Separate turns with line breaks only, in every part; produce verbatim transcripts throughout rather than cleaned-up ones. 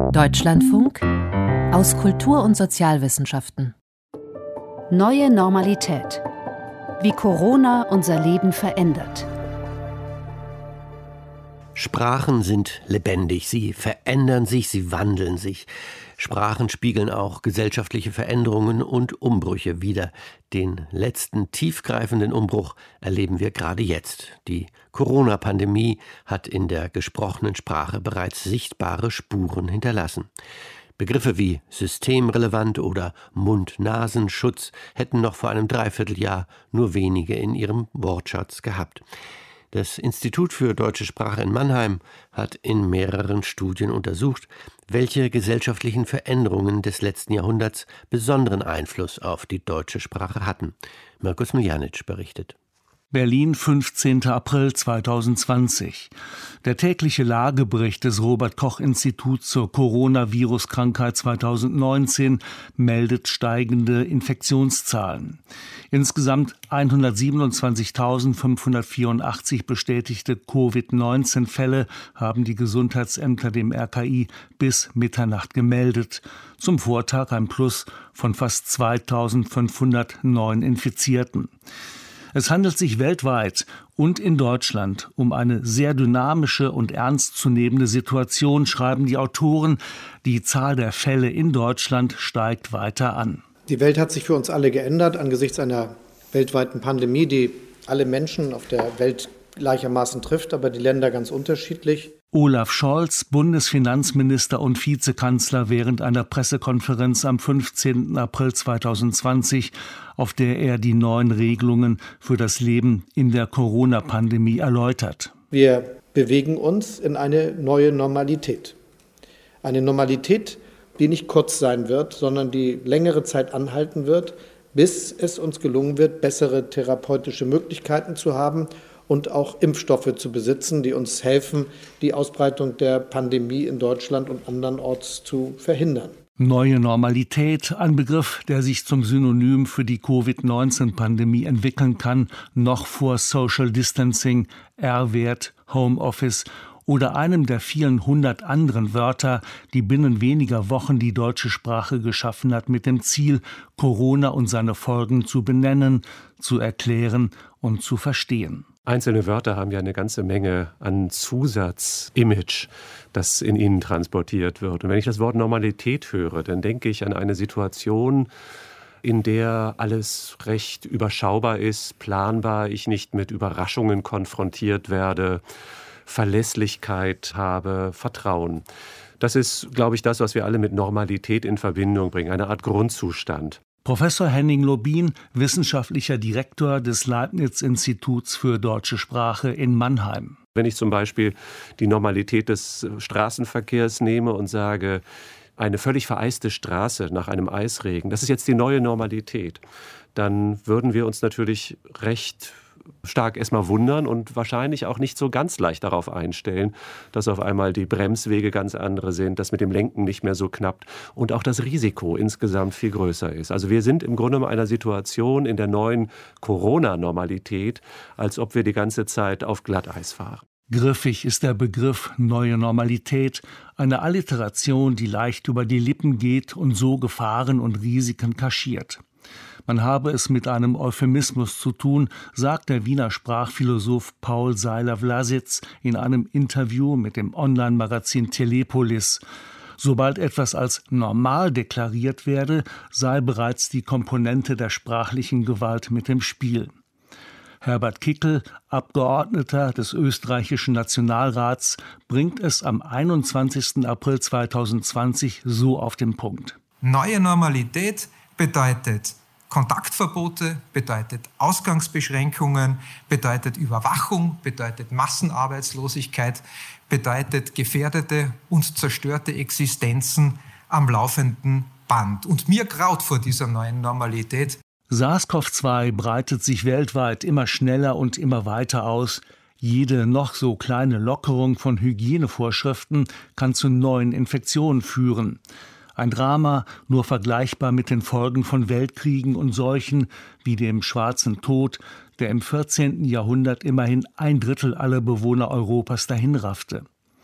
Deutschlandfunk aus Kultur- und Sozialwissenschaften.
Neue Normalität. Wie Corona unser Leben verändert.
Sprachen sind lebendig, sie verändern sich, sie wandeln sich. Sprachen spiegeln auch gesellschaftliche Veränderungen und Umbrüche wider. Den letzten tiefgreifenden Umbruch erleben wir gerade jetzt. Die Corona-Pandemie hat in der gesprochenen Sprache bereits sichtbare Spuren hinterlassen. Begriffe wie systemrelevant oder Mund-Nasen-Schutz hätten noch vor einem Dreivierteljahr nur wenige in ihrem Wortschatz gehabt. Das Institut für Deutsche Sprache in Mannheim hat in mehreren Studien untersucht, welche gesellschaftlichen Veränderungen des letzten Jahrhunderts besonderen Einfluss auf die deutsche Sprache hatten. Mirko Smiljanic berichtet.
Berlin, fünfzehnten April zweitausendzwanzig. Der tägliche Lagebericht des Robert-Koch-Instituts zur Coronavirus-Krankheit zweitausendneunzehn meldet steigende Infektionszahlen. Insgesamt hundertsiebenundzwanzigtausendfünfhundertvierundachtzig bestätigte Covid neunzehn Fälle haben die Gesundheitsämter dem R K I bis Mitternacht gemeldet. Zum Vortag ein Plus von fast zweitausendfünfhundert neuen Infizierten. Es handelt sich weltweit und in Deutschland um eine sehr dynamische und ernstzunehmende Situation, schreiben die Autoren. Die Zahl der Fälle in Deutschland steigt weiter an.
Die Welt hat sich für uns alle geändert angesichts einer weltweiten Pandemie, die alle Menschen auf der Welt gleichermaßen trifft, aber die Länder ganz unterschiedlich.
Olaf Scholz, Bundesfinanzminister und Vizekanzler, während einer Pressekonferenz am fünfzehnten April zweitausendzwanzig, auf der er die neuen Regelungen für das Leben in der Corona-Pandemie erläutert.
Wir bewegen uns in eine neue Normalität. Eine Normalität, die nicht kurz sein wird, sondern die längere Zeit anhalten wird, bis es uns gelungen wird, bessere therapeutische Möglichkeiten zu haben und auch Impfstoffe zu besitzen, die uns helfen, die Ausbreitung der Pandemie in Deutschland und andernorts zu verhindern.
Neue Normalität, ein Begriff, der sich zum Synonym für die Covid neunzehn Pandemie entwickeln kann, noch vor Social Distancing, R-Wert, Homeoffice oder einem der vielen hundert anderen Wörter, die binnen weniger Wochen die deutsche Sprache geschaffen hat, mit dem Ziel, Corona und seine Folgen zu benennen, zu erklären und zu verstehen.
Einzelne Wörter haben ja eine ganze Menge an Zusatzimage, das in ihnen transportiert wird. Und wenn ich das Wort Normalität höre, dann denke ich an eine Situation, in der alles recht überschaubar ist, planbar, ich nicht mit Überraschungen konfrontiert werde, Verlässlichkeit habe, Vertrauen. Das ist, glaube ich, das, was wir alle mit Normalität in Verbindung bringen, eine Art Grundzustand.
Professor Henning Lobin, wissenschaftlicher Direktor des Leibniz-Instituts für Deutsche Sprache in Mannheim.
Wenn ich zum Beispiel die Normalität des Straßenverkehrs nehme und sage, eine völlig vereiste Straße nach einem Eisregen, das ist jetzt die neue Normalität, dann würden wir uns natürlich recht stark erstmal wundern und wahrscheinlich auch nicht so ganz leicht darauf einstellen, dass auf einmal die Bremswege ganz andere sind, dass mit dem Lenken nicht mehr so knappt und auch das Risiko insgesamt viel größer ist. Also wir sind im Grunde in einer Situation in der neuen Corona-Normalität, als ob wir die ganze Zeit auf Glatteis fahren.
Griffig ist der Begriff neue Normalität, eine Alliteration, die leicht über die Lippen geht und so Gefahren und Risiken kaschiert. Man habe es mit einem Euphemismus zu tun, sagt der Wiener Sprachphilosoph Paul Seiler-Vlasitz in einem Interview mit dem Online-Magazin Telepolis. Sobald etwas als normal deklariert werde, sei bereits die Komponente der sprachlichen Gewalt mit im Spiel. Herbert Kickl, Abgeordneter des österreichischen Nationalrats, bringt es am einundzwanzigsten April zweitausendzwanzig so auf den Punkt.
Neue Normalität bedeutet Kontaktverbote, bedeutet Ausgangsbeschränkungen, bedeutet Überwachung, bedeutet Massenarbeitslosigkeit, bedeutet gefährdete und zerstörte Existenzen am laufenden Band. Und mir graut vor dieser neuen Normalität.
SARS-CoV zwei breitet sich weltweit immer schneller und immer weiter aus. Jede noch so kleine Lockerung von Hygienevorschriften kann zu neuen Infektionen führen. Ein Drama, nur vergleichbar mit den Folgen von Weltkriegen und Seuchen wie dem Schwarzen Tod, der im vierzehnten Jahrhundert immerhin ein Drittel aller Bewohner Europas dahinraffte.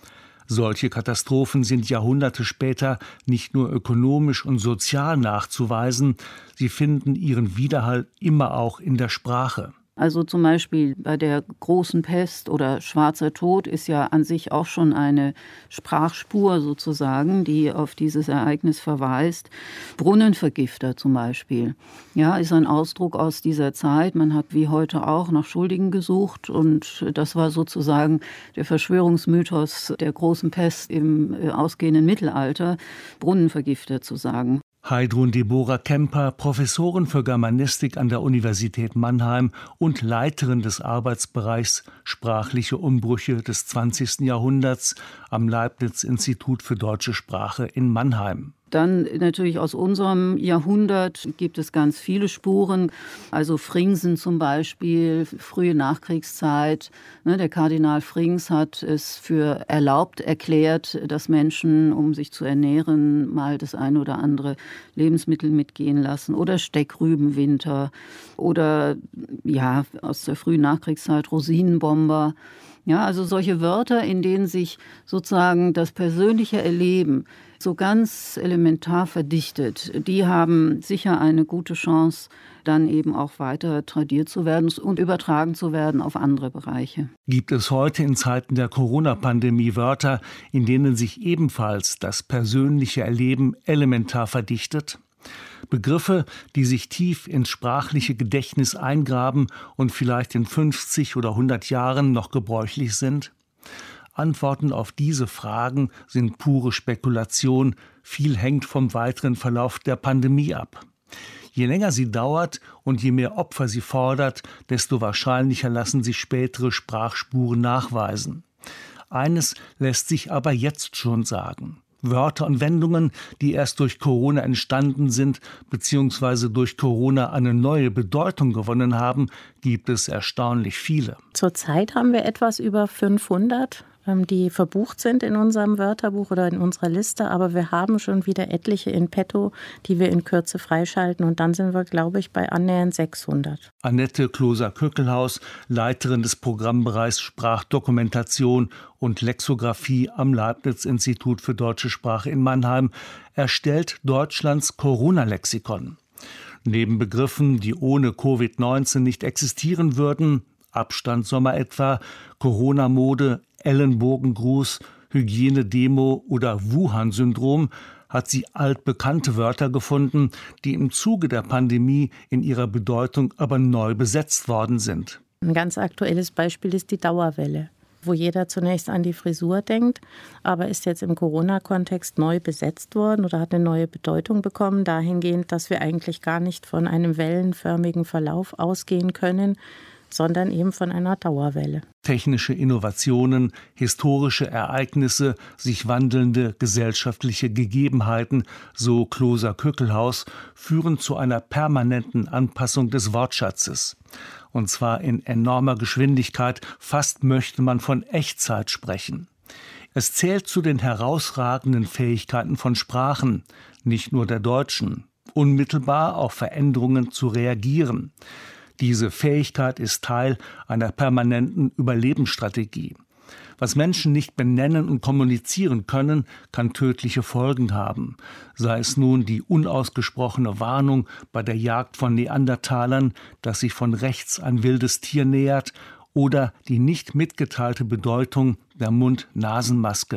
Solche Katastrophen sind Jahrhunderte später nicht nur ökonomisch und sozial nachzuweisen, sie finden ihren Widerhall immer auch in der Sprache.
Also zum Beispiel bei der großen Pest oder Schwarzer Tod ist ja an sich auch schon eine Sprachspur sozusagen, die auf dieses Ereignis verweist. Brunnenvergifter zum Beispiel, ja, ist ein Ausdruck aus dieser Zeit. Man hat wie heute auch nach Schuldigen gesucht und das war sozusagen der Verschwörungsmythos der großen Pest im ausgehenden Mittelalter, Brunnenvergifter zu sagen.
Heidrun Deborah Kemper, Professorin für Germanistik an der Universität Mannheim und Leiterin des Arbeitsbereichs Sprachliche Umbrüche des zwanzigsten Jahrhunderts am Leibniz-Institut für Deutsche Sprache in Mannheim.
Dann natürlich aus unserem Jahrhundert gibt es ganz viele Spuren. Also Fringsen zum Beispiel, frühe Nachkriegszeit. Der Kardinal Frings hat es für erlaubt erklärt, dass Menschen, um sich zu ernähren, mal das eine oder andere Lebensmittel mitgehen lassen. Oder Steckrübenwinter. Oder ja, aus der frühen Nachkriegszeit Rosinenbomber. Ja, also solche Wörter, in denen sich sozusagen das persönliche Erleben so ganz elementar verdichtet, die haben sicher eine gute Chance, dann eben auch weiter tradiert zu werden und übertragen zu werden auf andere Bereiche.
Gibt es heute in Zeiten der Corona-Pandemie Wörter, in denen sich ebenfalls das persönliche Erleben elementar verdichtet? Begriffe, die sich tief ins sprachliche Gedächtnis eingraben und vielleicht in fünfzig oder hundert Jahren noch gebräuchlich sind? Antworten auf diese Fragen sind pure Spekulation. Viel hängt vom weiteren Verlauf der Pandemie ab. Je länger sie dauert und je mehr Opfer sie fordert, desto wahrscheinlicher lassen sich spätere Sprachspuren nachweisen. Eines lässt sich aber jetzt schon sagen. Wörter und Wendungen, die erst durch Corona entstanden sind bzw. durch Corona eine neue Bedeutung gewonnen haben, gibt es erstaunlich viele.
Zurzeit haben wir etwas über fünfhundert, die verbucht sind in unserem Wörterbuch oder in unserer Liste, aber wir haben schon wieder etliche in petto, die wir in Kürze freischalten und dann sind wir, glaube ich, bei annähernd sechshundert.
Annette Kloser-Köckelhaus, Leiterin des Programmbereichs Sprachdokumentation und Lexikographie am Leibniz-Institut für Deutsche Sprache in Mannheim, erstellt Deutschlands Corona-Lexikon. Neben Begriffen, die ohne Covid neunzehn nicht existieren würden, Abstandsommer etwa, Corona-Mode, Ellenbogengruß, Hygienedemo oder Wuhan-Syndrom, hat sie altbekannte Wörter gefunden, die im Zuge der Pandemie in ihrer Bedeutung aber neu besetzt worden sind.
Ein ganz aktuelles Beispiel ist die Dauerwelle, wo jeder zunächst an die Frisur denkt, aber ist jetzt im Corona-Kontext neu besetzt worden oder hat eine neue Bedeutung bekommen, dahingehend, dass wir eigentlich gar nicht von einem wellenförmigen Verlauf ausgehen können, sondern eben von einer Dauerwelle.
Technische Innovationen, historische Ereignisse, sich wandelnde gesellschaftliche Gegebenheiten, so Kloser-Köckelhaus, führen zu einer permanenten Anpassung des Wortschatzes. Und zwar in enormer Geschwindigkeit, fast möchte man von Echtzeit sprechen. Es zählt zu den herausragenden Fähigkeiten von Sprachen, nicht nur der Deutschen, unmittelbar auf Veränderungen zu reagieren. Diese Fähigkeit ist Teil einer permanenten Überlebensstrategie. Was Menschen nicht benennen und kommunizieren können, kann tödliche Folgen haben. Sei es nun die unausgesprochene Warnung bei der Jagd von Neandertalern, dass sich von rechts ein wildes Tier nähert, oder die nicht mitgeteilte Bedeutung der Mund-Nasen-Maske.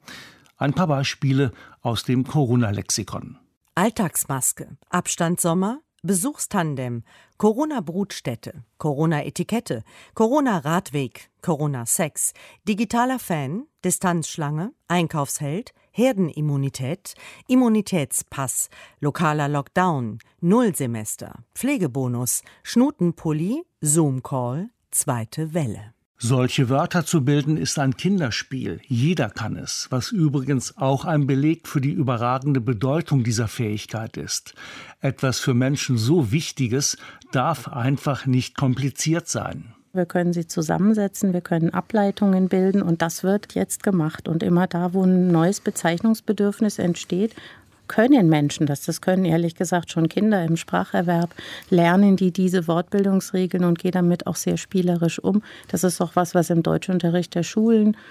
Ein paar Beispiele aus dem Corona-Lexikon.
Alltagsmaske, Abstandsommer, Besuchstandem, Corona-Brutstätte, Corona-Etikette, Corona-Radweg, Corona-Sex, digitaler Fan, Distanzschlange, Einkaufsheld, Herdenimmunität, Immunitätspass, lokaler Lockdown, Nullsemester, Pflegebonus, Schnutenpulli, Zoom-Call, zweite Welle.
Solche Wörter zu bilden ist ein Kinderspiel. Jeder kann es, was übrigens auch ein Beleg für die überragende Bedeutung dieser Fähigkeit ist. Etwas für Menschen so Wichtiges darf einfach nicht kompliziert sein.
Wir können sie zusammensetzen, wir können Ableitungen bilden und das wird jetzt gemacht. Und immer da, wo ein neues Bezeichnungsbedürfnis entsteht, können Menschen das. Das können ehrlich gesagt schon Kinder im Spracherwerb lernen, die diese Wortbildungsregeln und gehen damit auch sehr spielerisch um. Das ist auch was, was im Deutschunterricht der Schulen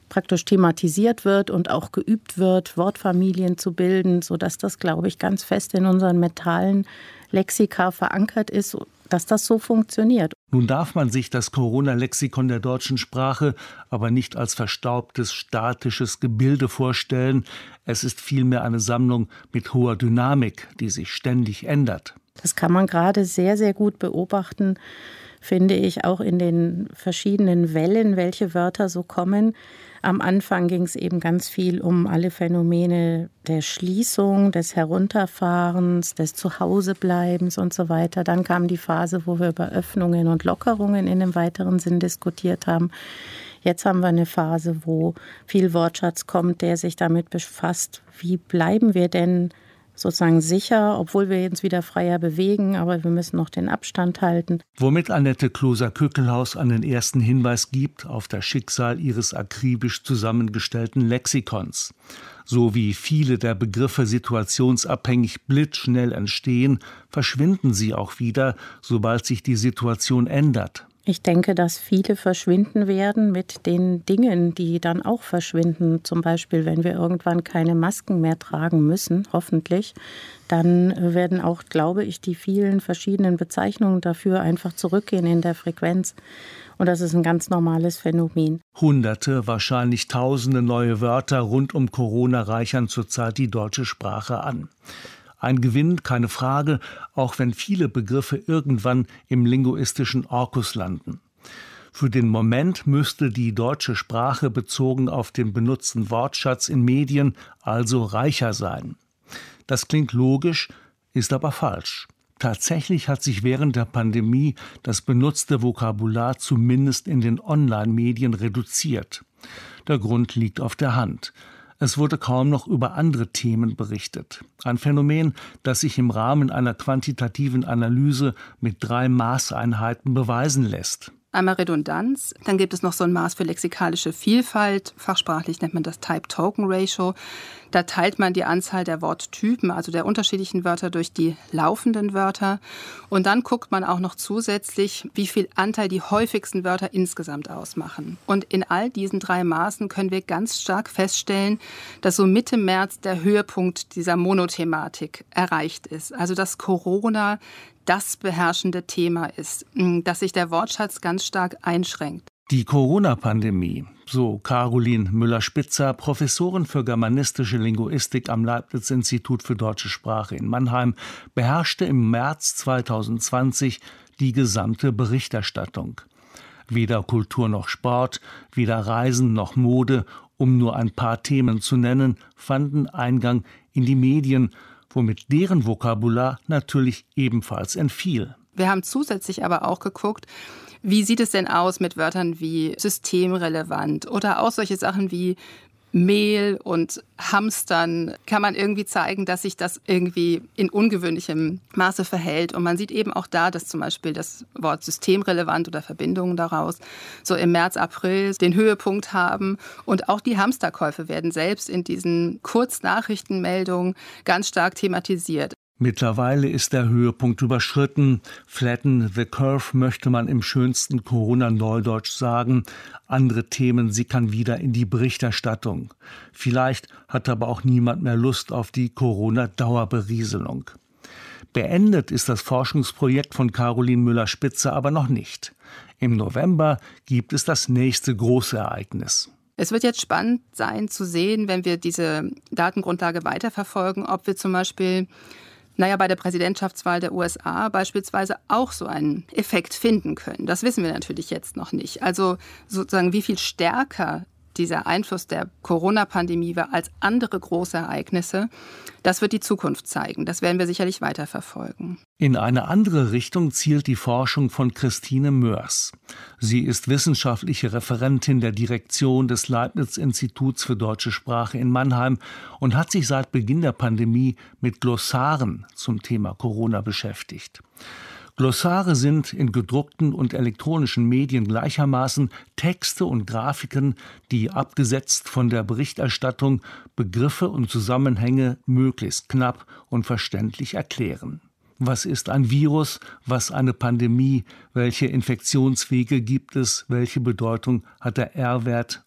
praktisch thematisiert wird und auch geübt wird, Wortfamilien zu bilden, sodass das, glaube ich, ganz fest in unseren mentalen Lexika verankert ist, dass das so funktioniert.
Nun darf man sich das Corona-Lexikon der deutschen Sprache aber nicht als verstaubtes, statisches Gebilde vorstellen. Es ist vielmehr eine Sammlung mit hoher Dynamik, die sich ständig ändert.
Das kann man gerade sehr, sehr gut beobachten, finde ich, auch in den verschiedenen Wellen, welche Wörter so kommen. Am Anfang ging es eben ganz viel um alle Phänomene der Schließung, des Herunterfahrens, des Zuhausebleibens und so weiter. Dann kam die Phase, wo wir über Öffnungen und Lockerungen in einem weiteren Sinn diskutiert haben. Jetzt haben wir eine Phase, wo viel Wortschatz kommt, der sich damit befasst, wie bleiben wir denn sozusagen sicher, obwohl wir uns wieder freier bewegen, aber wir müssen noch den Abstand halten.
Womit Annette Kloser-Kückelhaus einen ersten Hinweis gibt auf das Schicksal ihres akribisch zusammengestellten Lexikons. So wie viele der Begriffe situationsabhängig blitzschnell entstehen, verschwinden sie auch wieder, sobald sich die Situation ändert.
Ich denke, dass viele verschwinden werden mit den Dingen, die dann auch verschwinden. Zum Beispiel, wenn wir irgendwann keine Masken mehr tragen müssen, hoffentlich, dann werden auch, glaube ich, die vielen verschiedenen Bezeichnungen dafür einfach zurückgehen in der Frequenz. Und das ist ein ganz normales Phänomen.
Hunderte, wahrscheinlich tausende neue Wörter rund um Corona reichern zurzeit die deutsche Sprache an. Ein Gewinn, keine Frage, auch wenn viele Begriffe irgendwann im linguistischen Orkus landen. Für den Moment müsste die deutsche Sprache bezogen auf den benutzten Wortschatz in Medien also reicher sein. Das klingt logisch, ist aber falsch. Tatsächlich hat sich während der Pandemie das benutzte Vokabular zumindest in den Online-Medien reduziert. Der Grund liegt auf der Hand. Es wurde kaum noch über andere Themen berichtet. Ein Phänomen, das sich im Rahmen einer quantitativen Analyse mit drei Maßeinheiten beweisen lässt.
Einmal Redundanz, dann gibt es noch so ein Maß für lexikalische Vielfalt, fachsprachlich nennt man das Type-Token-Ratio. Da teilt man die Anzahl der Worttypen, also der unterschiedlichen Wörter, durch die laufenden Wörter. Und dann guckt man auch noch zusätzlich, wie viel Anteil die häufigsten Wörter insgesamt ausmachen. Und in all diesen drei Maßen können wir ganz stark feststellen, dass so Mitte März der Höhepunkt dieser Monothematik erreicht ist. Also dass Corona das beherrschende Thema ist, dass sich der Wortschatz ganz stark einschränkt.
Die Corona-Pandemie, so Caroline Müller-Spitzer, Professorin für germanistische Linguistik am Leibniz-Institut für deutsche Sprache in Mannheim, beherrschte im März zweitausendzwanzig die gesamte Berichterstattung. Weder Kultur noch Sport, weder Reisen noch Mode, um nur ein paar Themen zu nennen, fanden Eingang in die Medien, womit deren Vokabular natürlich ebenfalls entfiel.
Wir haben zusätzlich aber auch geguckt, wie sieht es denn aus mit Wörtern wie systemrelevant oder auch solche Sachen wie Mehl und Hamstern. Kann man irgendwie zeigen, dass sich das irgendwie in ungewöhnlichem Maße verhält. Und man sieht eben auch da, dass zum Beispiel das Wort systemrelevant oder Verbindungen daraus so im März, April den Höhepunkt haben. Und auch die Hamsterkäufe werden selbst in diesen Kurznachrichtenmeldungen ganz stark thematisiert.
Mittlerweile ist der Höhepunkt überschritten. Flatten the curve möchte man im schönsten Corona-Neudeutsch sagen. Andere Themen sickern wieder in die Berichterstattung. Vielleicht hat aber auch niemand mehr Lust auf die Corona-Dauerberieselung. Beendet ist das Forschungsprojekt von Caroline Müller-Spitzer aber noch nicht. Im November gibt es das nächste große Ereignis.
Es wird jetzt spannend sein zu sehen, wenn wir diese Datengrundlage weiterverfolgen, ob wir zum Beispiel naja, bei der Präsidentschaftswahl der U S A beispielsweise auch so einen Effekt finden können. Das wissen wir natürlich jetzt noch nicht. Also sozusagen, wie viel stärker dieser Einfluss der Corona-Pandemie war als andere große Ereignisse, das wird die Zukunft zeigen. Das werden wir sicherlich weiterverfolgen.
In eine andere Richtung zielt die Forschung von Christine Moers. Sie ist wissenschaftliche Referentin der Direktion des Leibniz-Instituts für deutsche Sprache in Mannheim und hat sich seit Beginn der Pandemie mit Glossaren zum Thema Corona beschäftigt. Glossare sind in gedruckten und elektronischen Medien gleichermaßen Texte und Grafiken, die abgesetzt von der Berichterstattung Begriffe und Zusammenhänge möglichst knapp und verständlich erklären. Was ist ein Virus? Was eine Pandemie? Welche Infektionswege gibt es? Welche Bedeutung hat der R-Wert?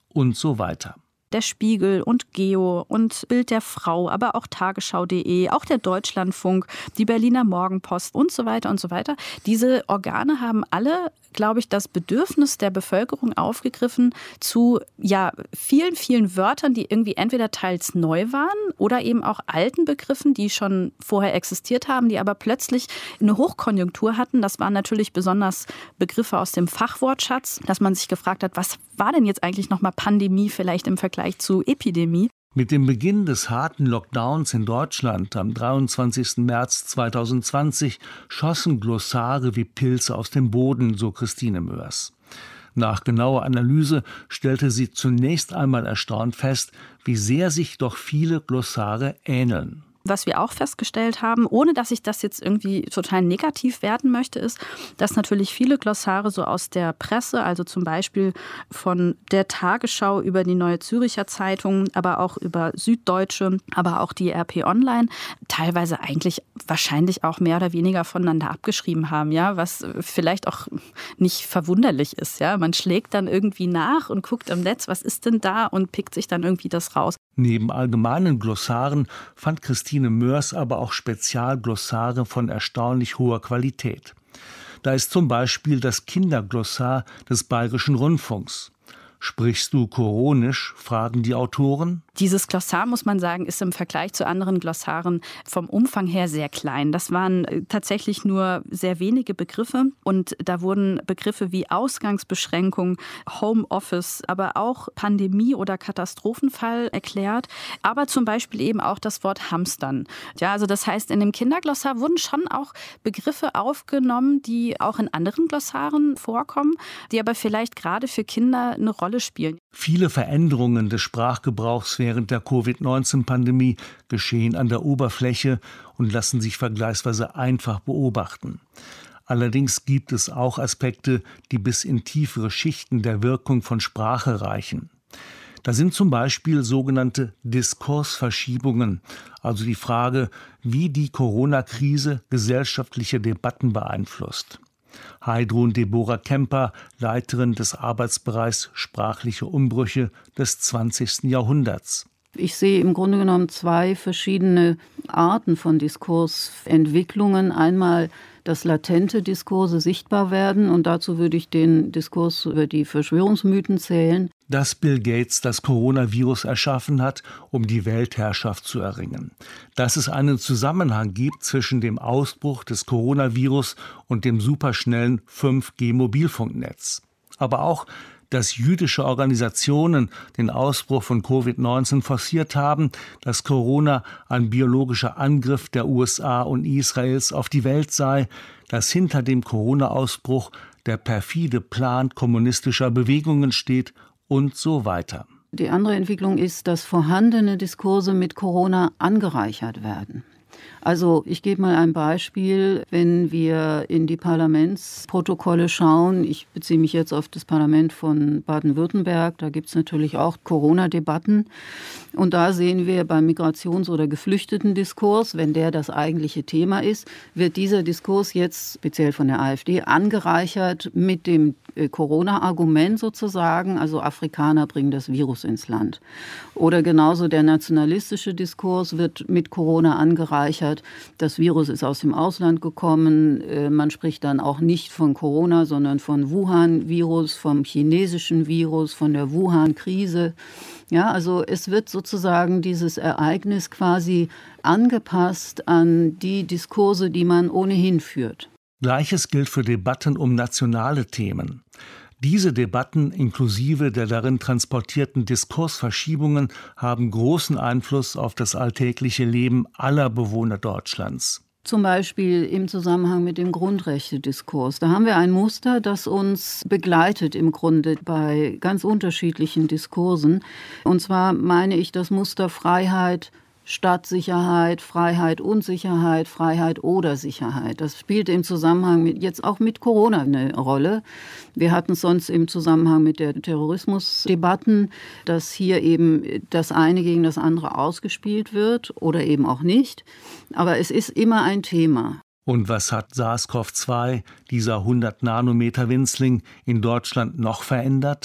und so weiter.
Der Spiegel und Geo und Bild der Frau, aber auch Tagesschau punkt de, auch der Deutschlandfunk, die Berliner Morgenpost und so weiter und so weiter. Diese Organe haben alle, glaube ich, das Bedürfnis der Bevölkerung aufgegriffen zu ja, vielen, vielen Wörtern, die irgendwie entweder teils neu waren oder eben auch alten Begriffen, die schon vorher existiert haben, die aber plötzlich eine Hochkonjunktur hatten. Das waren natürlich besonders Begriffe aus dem Fachwortschatz, dass man sich gefragt hat, was war denn jetzt eigentlich nochmal Pandemie vielleicht im Vergleich zu Epidemie?
Mit dem Beginn des harten Lockdowns in Deutschland am dreiundzwanzigsten März zweitausendzwanzig schossen Glossare wie Pilze aus dem Boden, so Christine Moers. Nach genauer Analyse stellte sie zunächst einmal erstaunt fest, wie sehr sich doch viele Glossare ähneln.
Was wir auch festgestellt haben, ohne dass ich das jetzt irgendwie total negativ werten möchte, ist, dass natürlich viele Glossare so aus der Presse, also zum Beispiel von der Tagesschau über die Neue Zürcher Zeitung, aber auch über Süddeutsche, aber auch die R P Online, teilweise eigentlich wahrscheinlich auch mehr oder weniger voneinander abgeschrieben haben, ja, was vielleicht auch nicht verwunderlich ist, ja. Man schlägt dann irgendwie nach und guckt im Netz, was ist denn da, und pickt sich dann irgendwie das raus.
Neben allgemeinen Glossaren fand Christine Moers aber auch Spezialglossare von erstaunlich hoher Qualität. Da ist zum Beispiel das Kinderglossar des Bayerischen Rundfunks. Sprichst du Koronisch, fragen die Autoren.
Dieses Glossar, muss man sagen, ist im Vergleich zu anderen Glossaren vom Umfang her sehr klein. Das waren tatsächlich nur sehr wenige Begriffe. Und da wurden Begriffe wie Ausgangsbeschränkung, Homeoffice, aber auch Pandemie oder Katastrophenfall erklärt. Aber zum Beispiel eben auch das Wort Hamstern. Ja, also das heißt, in dem Kinderglossar wurden schon auch Begriffe aufgenommen, die auch in anderen Glossaren vorkommen, die aber vielleicht gerade für Kinder eine Rolle spielen.
Viele Veränderungen des Sprachgebrauchs während der Covid neunzehn Pandemie geschehen an der Oberfläche und lassen sich vergleichsweise einfach beobachten. Allerdings gibt es auch Aspekte, die bis in tiefere Schichten der Wirkung von Sprache reichen. Da sind zum Beispiel sogenannte Diskursverschiebungen, also die Frage, wie die Corona-Krise gesellschaftliche Debatten beeinflusst. Heidrun Deborah Kemper, Leiterin des Arbeitsbereichs Sprachliche Umbrüche des zwanzigsten Jahrhunderts.
Ich sehe im Grunde genommen zwei verschiedene Arten von Diskursentwicklungen. Einmal, dass latente Diskurse sichtbar werden, und dazu würde ich den Diskurs über die Verschwörungsmythen zählen.
Dass Bill Gates das Coronavirus erschaffen hat, um die Weltherrschaft zu erringen. Dass es einen Zusammenhang gibt zwischen dem Ausbruch des Coronavirus und dem superschnellen fünf G Mobilfunknetz. Aber auch, dass jüdische Organisationen den Ausbruch von Covid neunzehn forciert haben, dass Corona ein biologischer Angriff der U S A und Israels auf die Welt sei, dass hinter dem Corona-Ausbruch der perfide Plan kommunistischer Bewegungen steht und so weiter.
Die andere Entwicklung ist, dass vorhandene Diskurse mit Corona angereichert werden. Also ich gebe mal ein Beispiel, wenn wir in die Parlamentsprotokolle schauen. Ich beziehe mich jetzt auf das Parlament von Baden-Württemberg. Da gibt es natürlich auch Corona-Debatten. Und da sehen wir beim Migrations- oder Geflüchteten-Diskurs, wenn der das eigentliche Thema ist, wird dieser Diskurs jetzt speziell von der AfD angereichert mit dem Corona-Argument sozusagen. Also Afrikaner bringen das Virus ins Land. Oder genauso der nationalistische Diskurs wird mit Corona angereichert. Das Virus ist aus dem Ausland gekommen. Man spricht dann auch nicht von Corona, sondern von Wuhan-Virus, vom chinesischen Virus, von der Wuhan-Krise. Ja, also es wird sozusagen dieses Ereignis quasi angepasst an die Diskurse, die man ohnehin führt.
Gleiches gilt für Debatten um nationale Themen. Diese Debatten inklusive der darin transportierten Diskursverschiebungen haben großen Einfluss auf das alltägliche Leben aller Bewohner Deutschlands.
Zum Beispiel im Zusammenhang mit dem Grundrechtediskurs. Da haben wir ein Muster, das uns begleitet im Grunde bei ganz unterschiedlichen Diskursen. Und zwar meine ich das Muster Freiheit statt Sicherheit, Freiheit und Sicherheit, Freiheit oder Sicherheit. Das spielt im Zusammenhang mit, jetzt auch mit Corona eine Rolle. Wir hatten es sonst im Zusammenhang mit der Terrorismusdebatten, dass hier eben das eine gegen das andere ausgespielt wird oder eben auch nicht. Aber es ist immer ein Thema.
Und was hat SARS-CoV zwei, dieser hundert Nanometer Winzling, in Deutschland noch verändert?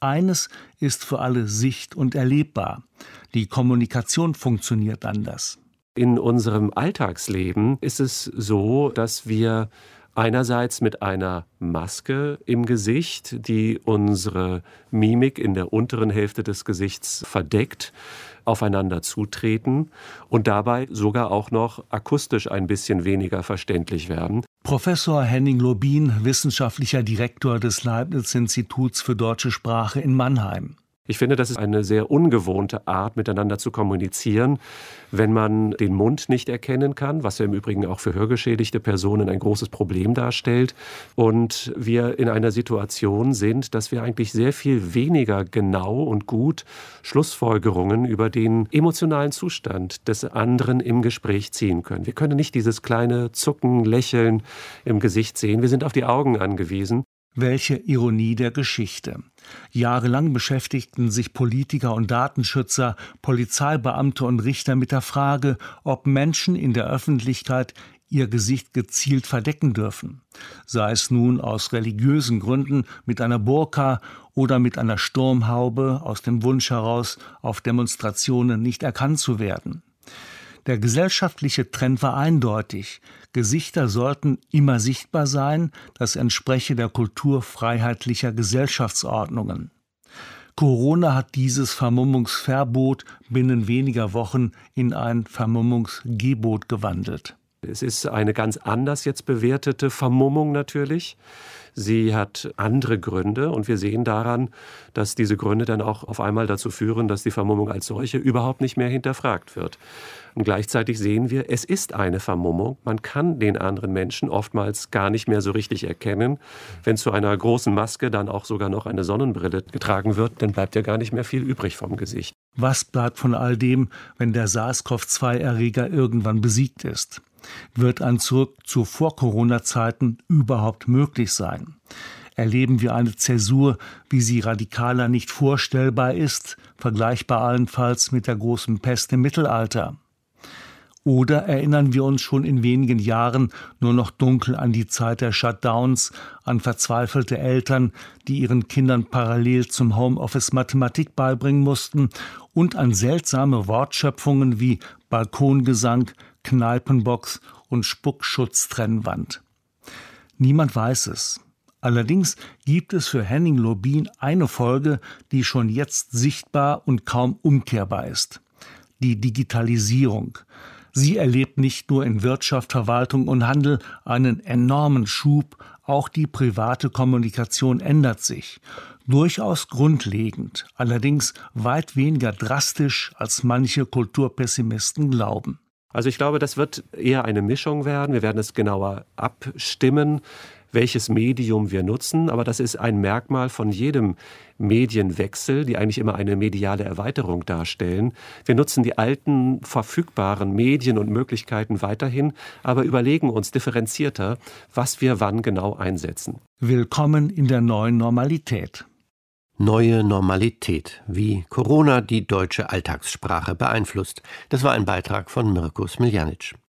Eines ist für alle sicht- und erlebbar: Die Kommunikation funktioniert anders.
In unserem Alltagsleben ist es so, dass wir einerseits mit einer Maske im Gesicht, die unsere Mimik in der unteren Hälfte des Gesichts verdeckt, aufeinander zutreten und dabei sogar auch noch akustisch ein bisschen weniger verständlich werden.
Professor Henning Lobin, wissenschaftlicher Direktor des Leibniz-Instituts für Deutsche Sprache in Mannheim.
Ich finde, das ist eine sehr ungewohnte Art, miteinander zu kommunizieren, wenn man den Mund nicht erkennen kann, was ja im Übrigen auch für hörgeschädigte Personen ein großes Problem darstellt. Und wir in einer Situation sind, dass wir eigentlich sehr viel weniger genau und gut Schlussfolgerungen über den emotionalen Zustand des anderen im Gespräch ziehen können. Wir können nicht dieses kleine Zucken, Lächeln im Gesicht sehen. Wir sind auf die Augen angewiesen.
Welche Ironie der Geschichte. Jahrelang beschäftigten sich Politiker und Datenschützer, Polizeibeamte und Richter mit der Frage, ob Menschen in der Öffentlichkeit ihr Gesicht gezielt verdecken dürfen. Sei es nun aus religiösen Gründen mit einer Burka oder mit einer Sturmhaube aus dem Wunsch heraus, auf Demonstrationen nicht erkannt zu werden. Der gesellschaftliche Trend war eindeutig. Gesichter sollten immer sichtbar sein, das entspreche der Kultur freiheitlicher Gesellschaftsordnungen. Corona hat dieses Vermummungsverbot binnen weniger Wochen in ein Vermummungsgebot gewandelt.
Es ist eine ganz anders jetzt bewertete Vermummung natürlich. Sie hat andere Gründe und wir sehen daran, dass diese Gründe dann auch auf einmal dazu führen, dass die Vermummung als solche überhaupt nicht mehr hinterfragt wird. Und gleichzeitig sehen wir, es ist eine Vermummung. Man kann den anderen Menschen oftmals gar nicht mehr so richtig erkennen. Wenn zu einer großen Maske dann auch sogar noch eine Sonnenbrille getragen wird, dann bleibt ja gar nicht mehr viel übrig vom Gesicht.
Was bleibt von all dem, wenn der SARS-C o V zwei Erreger irgendwann besiegt ist? Wird ein Zurück zu Vor-Corona-Zeiten überhaupt möglich sein? Erleben wir eine Zäsur, wie sie radikaler nicht vorstellbar ist, vergleichbar allenfalls mit der großen Pest im Mittelalter? Oder erinnern wir uns schon in wenigen Jahren nur noch dunkel an die Zeit der Shutdowns, an verzweifelte Eltern, die ihren Kindern parallel zum Homeoffice Mathematik beibringen mussten, und an seltsame Wortschöpfungen wie Balkongesang, Kneipenbox und Spuckschutztrennwand? Niemand weiß es. Allerdings gibt es für Henning Lobin eine Folge, die schon jetzt sichtbar und kaum umkehrbar ist: die Digitalisierung. Sie erlebt nicht nur in Wirtschaft, Verwaltung und Handel einen enormen Schub, auch die private Kommunikation ändert sich. Durchaus grundlegend, allerdings weit weniger drastisch, als manche Kulturpessimisten glauben.
Also ich glaube, das wird eher eine Mischung werden. Wir werden es genauer abstimmen, welches Medium wir nutzen. Aber das ist ein Merkmal von jedem Medienwechsel, die eigentlich immer eine mediale Erweiterung darstellen. Wir nutzen die alten, verfügbaren Medien und Möglichkeiten weiterhin, aber überlegen uns differenzierter, was wir wann genau einsetzen.
Willkommen in der neuen Normalität.
Neue Normalität, wie Corona die deutsche Alltagssprache beeinflusst. Das war ein Beitrag von Mirko Smiljanic.